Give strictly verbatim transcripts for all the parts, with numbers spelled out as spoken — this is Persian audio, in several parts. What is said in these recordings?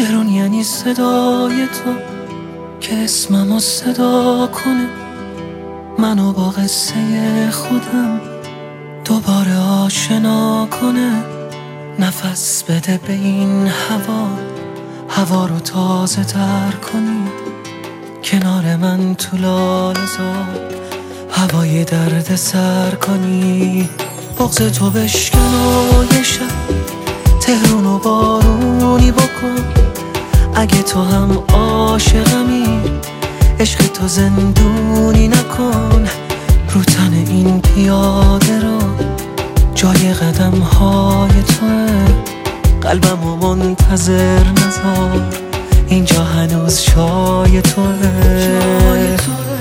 تهران یعنی صدای تو که اسممو صدا کنه، منو با قصه خودم دوباره آشنا کنه. نفس بده به این هوا، هوا رو تازه تر کنی، کنار من تو لاله‌زار هوای درد سر کنی. بغض تو بشکن و یه شب تهرون و بارونی بکن. اگه تو هم عاشقمی عشق تو زندونی نکن. رو تن این پیاده رو جای قدم های توه، قلبمو منتظر نذار، اینجا هنوز شای توه.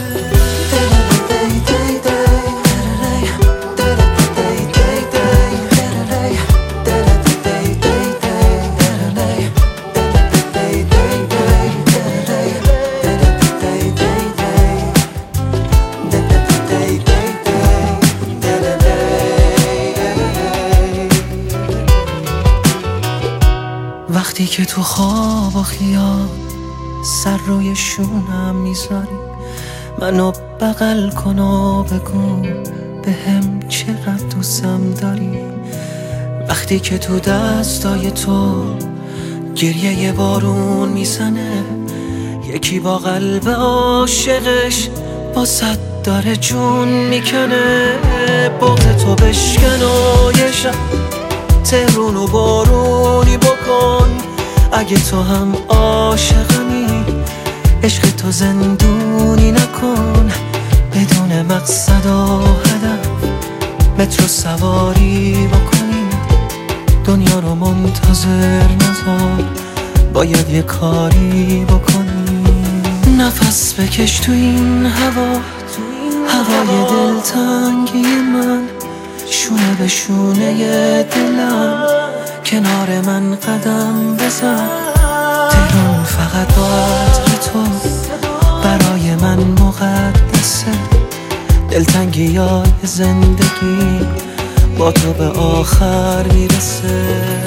وقتی که تو خواب و خیال سر روی شونم میذاری، منو بغل کن و بگو به هم چقدر دوستم داری. وقتی که تو دستای تو گریه یه بارون میزنه، یکی با قلب عاشقش با صد داره جون میکنه. بغض تو بشکن و یه شب تهرون و بارونی بکن. اگه تو هم عاشقمی عشق تو زندونی نکن. بدون مقصد و هدف مترو سواری بکنی، دنیا رو منتظر نذار، باید یه کاری بکنی. نفس بکش تو این هوا، هوای دلتنگی من، شونه به شونه دلم، کنار من قدم بزن. تهران فقط با عطر تو برای من مقدسه. دلتنگی های زندگی با تو به آخر میرسه.